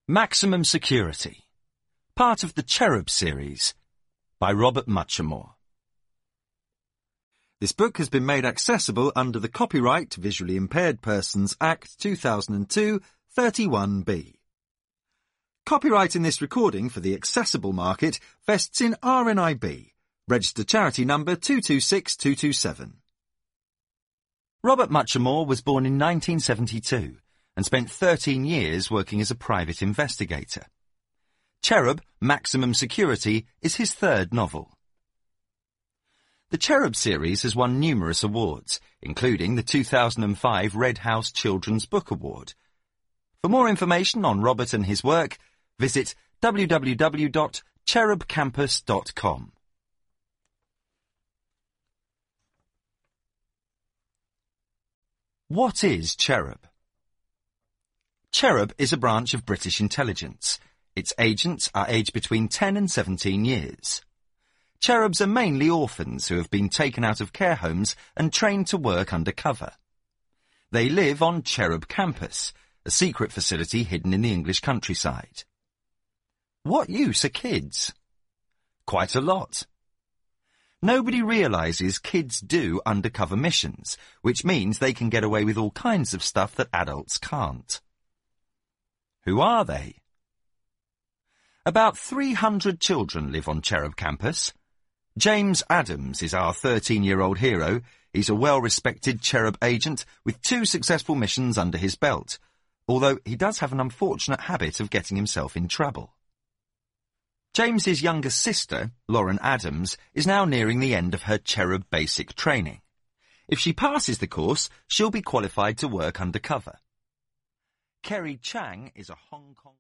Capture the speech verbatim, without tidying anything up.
Maximum Security, part of the Cherub series, by Robert Muchamore. This book has been made accessible under the Copyright Visually Impaired Persons Act two thousand two, thirty-one B. Copyright in this recording for the accessible market vests in R N I B, registered charity number two two six two two seven. Robert Muchamore was born in nineteen seventy-two and spent thirteen years working as a private investigator. Cherub, Maximum Security is his third novel. The Cherub series has won numerous awards, including the two thousand five Red House Children's Book Award. For more information on Robert and his work, visit w w w dot cherub campus dot com. What is Cherub? Cherub is a branch of British intelligence. Its agents are aged between ten and seventeen years. Cherubs are mainly orphans who have been taken out of care homes and trained to work undercover. They live on Cherub Campus, a secret facility hidden in the English countryside. What use are kids? Quite a lot. Nobody realises kids do undercover missions, which means they can get away with all kinds of stuff that adults can't. Who are they? About three hundred children live on Cherub Campus. James Adams is our thirteen-year-old hero. He's a well-respected Cherub agent with two successful missions under his belt, although he does have an unfortunate habit of getting himself in trouble. James's younger sister, Lauren Adams, is now nearing the end of her Cherub basic training. If she passes the course, she'll be qualified to work undercover. Kerry Chang is a Hong Kong...